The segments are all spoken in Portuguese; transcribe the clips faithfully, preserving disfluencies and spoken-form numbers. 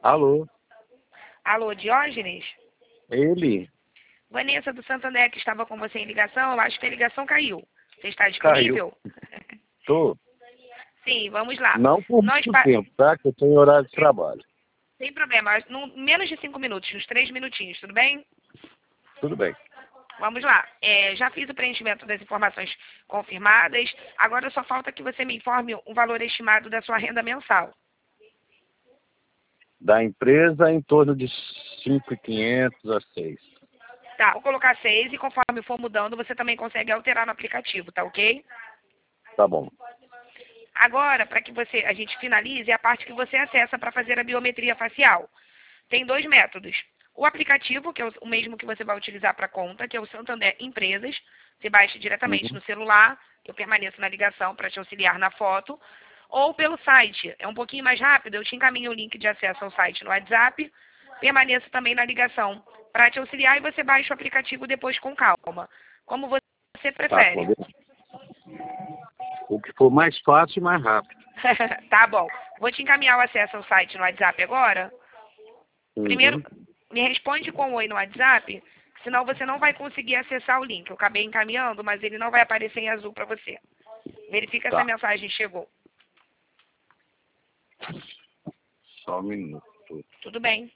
Alô? Alô, Diógenes? Ele? Vanessa do Santander, que estava com você em ligação, eu acho que a ligação caiu. Você está disponível? Caiu. Tô. Sim, vamos lá. Não por Nós muito pa... tempo, tá? Que eu tô em horário de trabalho. Sem problema, no, menos de cinco minutos, uns três minutinhos, tudo bem? Tudo bem. Vamos lá. É, já fiz o preenchimento das informações confirmadas. Agora só falta que você me informe o valor estimado da sua renda mensal. Da empresa, em torno de cinco mil e quinhentos a seis. Tá, vou colocar seis e conforme for mudando, você também consegue alterar no aplicativo, tá ok? Tá bom. Agora, para que você, a gente finalize, é a parte que você acessa para fazer a biometria facial. Tem dois métodos. O aplicativo, que é o mesmo que você vai utilizar para a conta, que é o Santander Empresas. Você baixa diretamente Uhum. no celular, eu permaneço na ligação para te auxiliar na foto. Ou pelo site. É um pouquinho mais rápido, eu te encaminho o link de acesso ao site no WhatsApp. Permaneço também na ligação para te auxiliar e você baixa o aplicativo depois com calma. Como você Tá, prefere. combinado. O que for mais fácil e mais rápido. Tá bom. Vou te encaminhar o acesso ao site no WhatsApp agora. Uhum. Primeiro, me responde com um oi no WhatsApp, senão você não vai conseguir acessar o link. Eu acabei encaminhando, mas ele não vai aparecer em azul para você. Verifica se a Tá. mensagem chegou. Só um minuto. Tudo bem.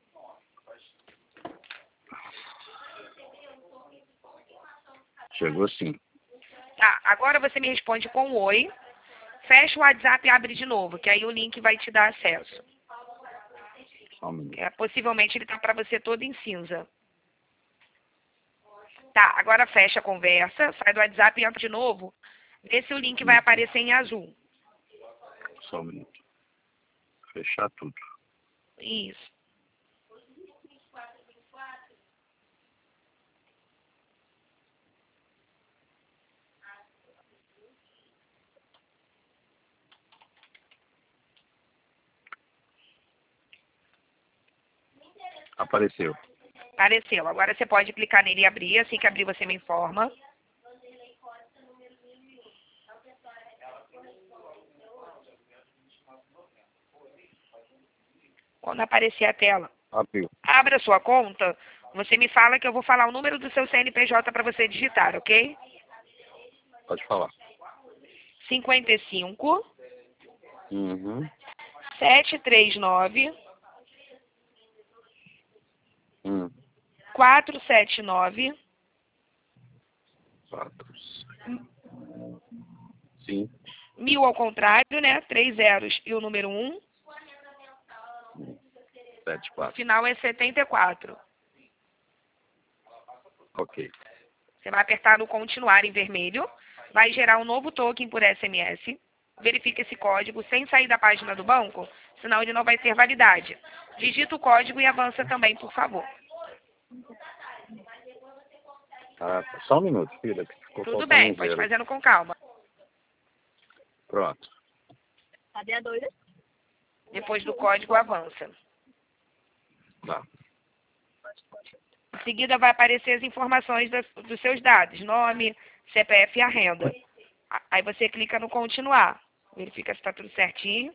Chegou sim. Tá, agora você me responde com um oi. Fecha o WhatsApp e abre de novo, que aí o link vai te dar acesso. Só um minuto. É, possivelmente ele tá para você todo em cinza. Tá, agora fecha a conversa, sai do WhatsApp e entra de novo. Vê se o link vai aparecer em azul. Só um minuto. Fechar tudo. Isso. Apareceu. Apareceu. Agora você pode clicar nele e abrir. Assim que abrir, você me informa. Quando aparecer a tela, Abriu. abra sua conta. Você me fala que eu vou falar o número do seu C N P J para você digitar, ok? Pode falar. cinquenta e cinco, Uhum. setecentos e trinta e nove, Hum. quatrocentos e setenta e nove, Quatro. Sim. mil ao contrário, né? Três zeros e o número um. Sete, O quatro. final é setenta e quatro. Ok. Você vai apertar no continuar em vermelho. Vai gerar um novo token por S M S. Verifique esse código sem sair da página do banco, senão ele não vai ter validade. Digita o código e avança também, por favor. Ah, só um minuto, filha, que ficou Tudo faltando bem, um pode ir zero. fazendo com calma. Pronto. Cadê a doida? Depois do código, avança. Tá. Em seguida, vai aparecer as informações das, dos seus dados, nome, C P F e a renda. Aí você clica no continuar. Verifica se está tudo certinho.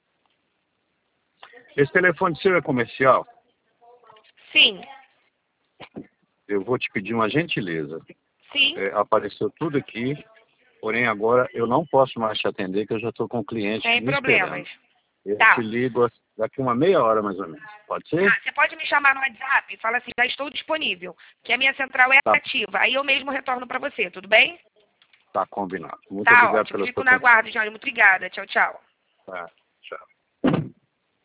Esse telefone seu é comercial? Sim, Eu vou te pedir uma gentileza. sim. É, apareceu tudo aqui, porém agora eu não posso mais te atender, que eu já estou com o cliente Sem me esperando. problemas. Eu Tá. te ligo daqui uma meia hora, mais ou menos. Pode ser? Ah, você pode me chamar no WhatsApp e fala assim, já estou disponível, que a minha central é Tá. ativa. Aí eu mesmo retorno para você, tudo bem? Tá combinado. Muito Tá obrigado ótimo. pela Fico sua na atenção. guarda, Johnny. Muito obrigada. Tchau, tchau. Tá. Tchau.